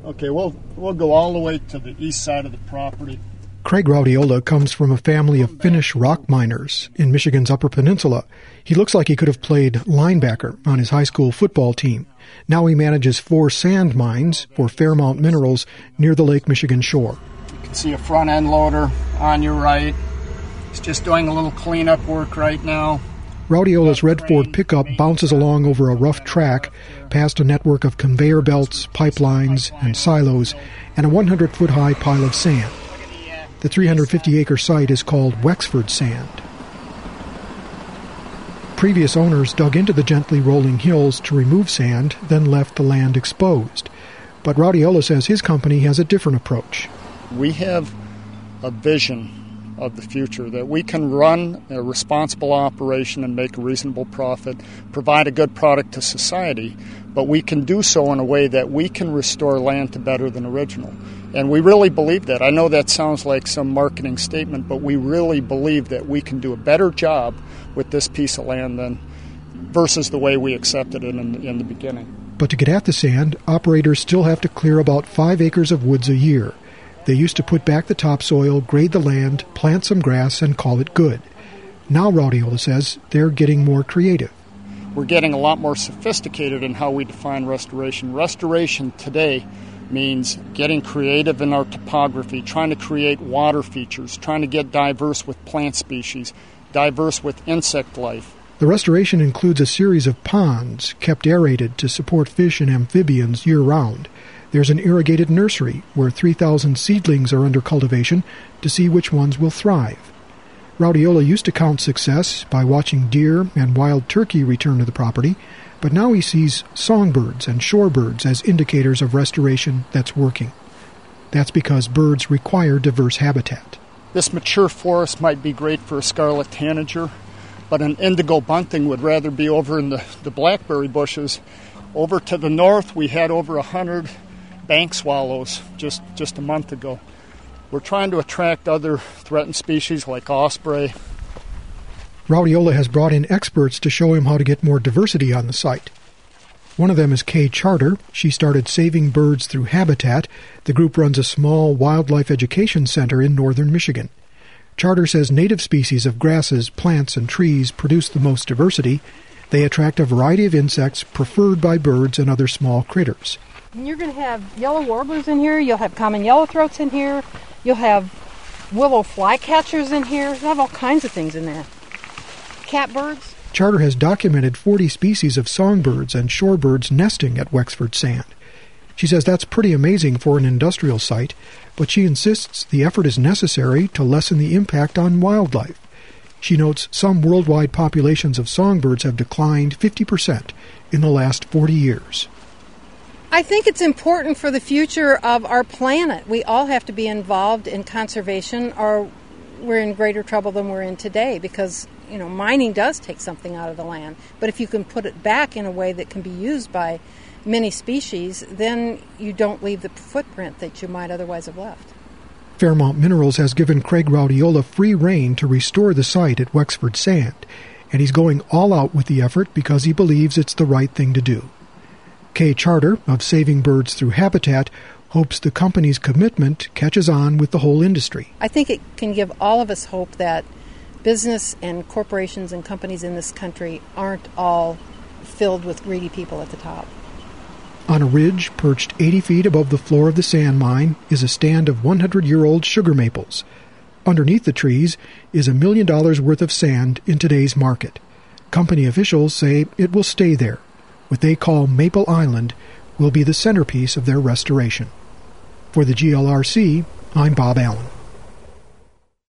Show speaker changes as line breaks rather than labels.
Okay, we'll go all the way to the east side of the property.
Craig Raudiola comes from a family of Finnish rock miners in Michigan's Upper Peninsula. He looks like he could have played linebacker on his high school football team. Now he manages 4 sand mines for Fairmount Minerals near the Lake Michigan shore.
You can see a front end loader on your right. He's just doing a little cleanup work right now.
Raudiola's red Ford pickup bounces along over a rough track, past a network of conveyor belts, pipelines, and silos, and a 100-foot-high pile of sand. The 350-acre site is called Wexford Sand. Previous owners dug into the gently rolling hills to remove sand, then left the land exposed. But Raudiola says his company has a different approach.
We have a vision of the future, that we can run a responsible operation and make a reasonable profit, provide a good product to society, but we can do so in a way that we can restore land to better than original. And we really believe that. I know that sounds like some marketing statement, but we really believe that we can do a better job with this piece of land than versus the way we accepted it in the beginning.
But to get at the sand, operators still have to clear about 5 acres of woods a year. They used to put back the topsoil, grade the land, plant some grass, and call it good. Now, Raudiola says, they're getting more creative.
We're getting a lot more sophisticated in how we define restoration. Restoration today means getting creative in our topography, trying to create water features, trying to get diverse with plant species, diverse with insect life.
The restoration includes a series of ponds kept aerated to support fish and amphibians year-round. There's an irrigated nursery where 3,000 seedlings are under cultivation to see which ones will thrive. Raudiola used to count success by watching deer and wild turkey return to the property, but now he sees songbirds and shorebirds as indicators of restoration that's working. That's because birds require diverse habitat.
This mature forest might be great for a scarlet tanager, but an indigo bunting would rather be over in the blackberry bushes. Over to the north, we had over 100 bank swallows just a month ago. We're trying to attract other threatened species like osprey.
Raudiola has brought in experts to show him how to get more diversity on the site. One of them is Kay Charter. She started Saving Birds Through Habitat. The group runs a small wildlife education center in northern Michigan. Charter says native species of grasses, plants, and trees produce the most diversity. They attract a variety of insects preferred by birds and other small critters.
You're going to have yellow warblers in here, you'll have common yellowthroats in here, you'll have willow flycatchers in here, you'll have all kinds of things in there. Catbirds.
Charter has documented 40 species of songbirds and shorebirds nesting at Wexford Sand. She says that's pretty amazing for an industrial site, but she insists the effort is necessary to lessen the impact on wildlife. She notes some worldwide populations of songbirds have declined 50% in the last 40 years.
I think it's important for the future of our planet. We all have to be involved in conservation or we're in greater trouble than we're in today because, mining does take something out of the land. But if you can put it back in a way that can be used by many species, then you don't leave the footprint that you might otherwise have left.
Fairmount Minerals has given Craig Raudiola free rein to restore the site at Wexford Sand, and he's going all out with the effort because he believes it's the right thing to do. Kay Charter of Saving Birds Through Habitat hopes the company's commitment catches on with the whole industry.
I think it can give all of us hope that business and corporations and companies in this country aren't all filled with greedy people at the top.
On a ridge perched 80 feet above the floor of the sand mine is a stand of 100-year-old sugar maples. Underneath the trees is $1 million worth of sand in today's market. Company officials say it will stay there. What they call Maple Island will be the centerpiece of their restoration. For the GLRC, I'm Bob Allen.